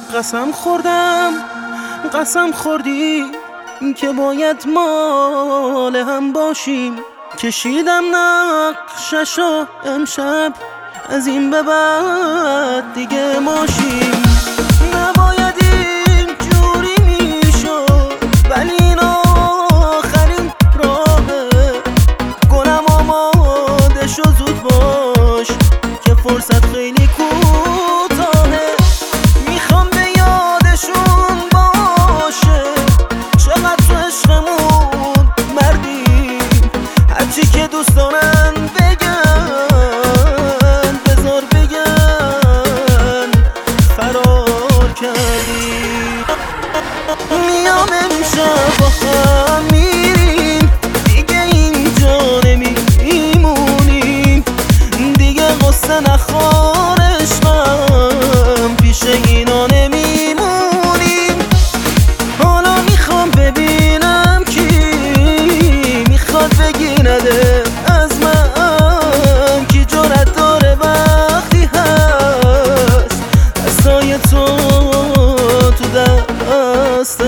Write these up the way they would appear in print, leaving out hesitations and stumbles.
قسم خوردی که باید مال هم باشیم. کشیدم نقششو امشب، از این به بعد دیگه ماشیم. نباید این جوری میشد، ولی این آخرین راهه. گلم آماده شو، زود باش که فرصت خیلی کوتاهه. میخوام به یادشون باشه چقدر تو عشقمون مردیم. هرچی که دوست دارن بگن، بذار بگن فرار کردی. میام امشب با هم میریم، دیگه اینجا نمیمونیم. دیگه قصه نخور عشقم، پیش اینا نمیمونیم. حالا میخوام ببینم کی میخواد بگی نده از من، کی جرأت داره وقتی هست دستای تو دست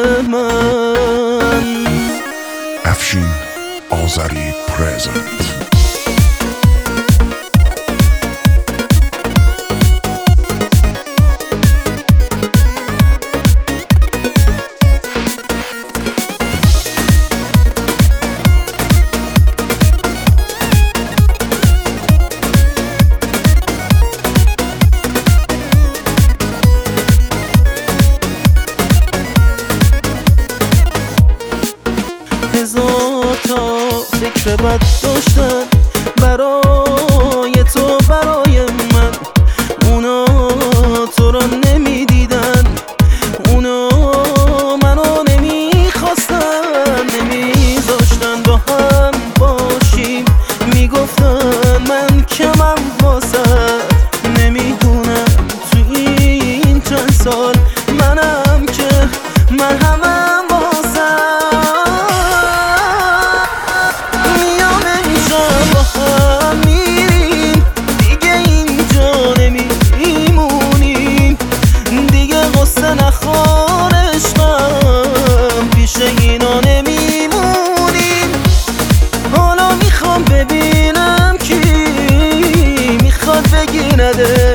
من. افشین آذری پرزنت. هزار تا فکر بد داشتن برای تو، برای من. اونا تو را نمیدیدن، اونا منو نمیخواستن، نمیذاشتن با هم باشیم. میگفتن من کمم واسد، نمیدونم تو این چند سال منم که من همم واسد. نخور عشقم، پیش اینا نمیمونیم. حالا میخوام ببینم کی میخواد بگی نده